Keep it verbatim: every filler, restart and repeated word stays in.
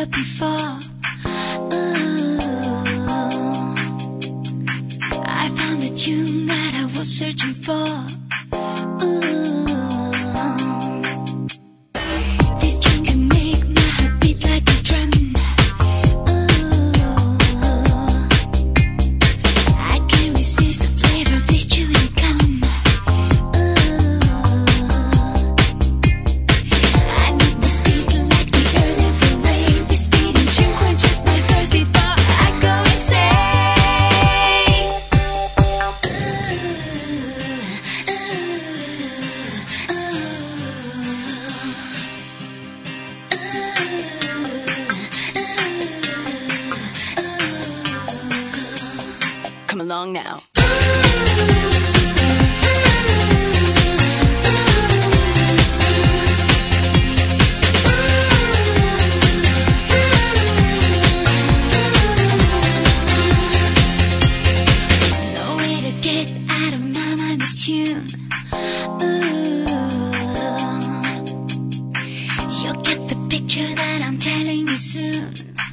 never before. Ooh, I found the tune that I was searching for. Ooh, this tune can make my heart beat like a drum. Ooh, I can't resist the flavor of this chewing gum. Come along now. No way to get out of my mind this tune. Ooh, you'll get the picture that I'm telling you soon.